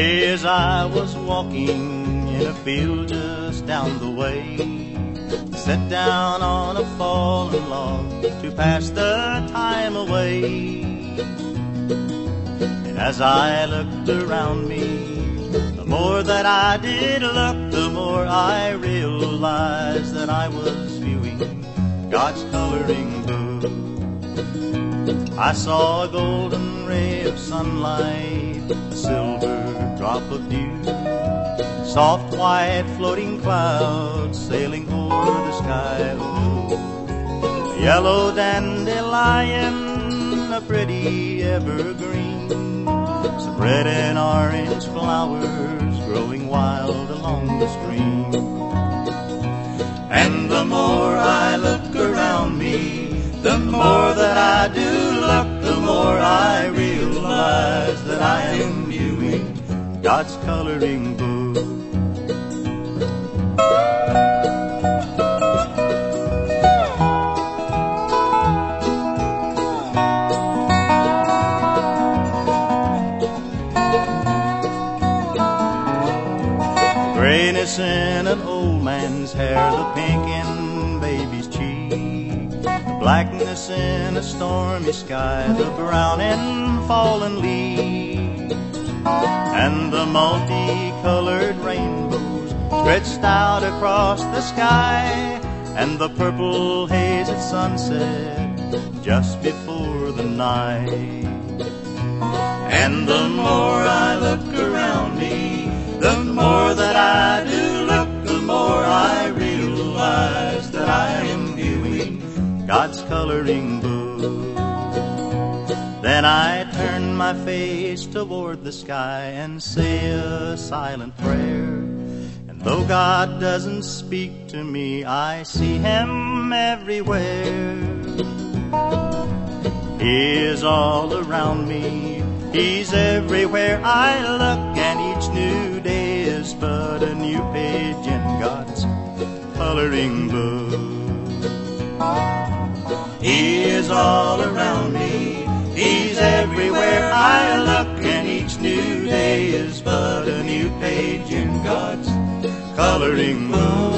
As I was walking in a field just down the way, sat down on a fallen log to pass the time away. And as I looked around me, the more that I did look, the more I realized that I was viewing God's coloring book. I saw a golden ray of sunlight, a silver drop of dew, soft white floating clouds sailing o'er the sky blue, a yellow dandelion, a pretty evergreen, some red and orange flowers growing wild along the stream. And the more I look around me, the more that I do look, the more I realize that I am viewing God's coloring book. Grayness in an old man's hair, the pink in baby's cheek, the blackness in a stormy sky, the brown in fallen leaves, and the multicolored rainbows stretched out across the sky, and the purple haze at sunset just before the night. And the more I look around me, the more that I do look, the more I realize that I am viewing God's coloring book. Then I turn my face toward the sky and say a silent prayer. And though God doesn't speak to me, I see Him everywhere. He is all around me, He's everywhere I look, and each new day is but a new page in God's coloring book. He is all around me, He's everywhere I look, and each new day is but a new page in God's coloring book.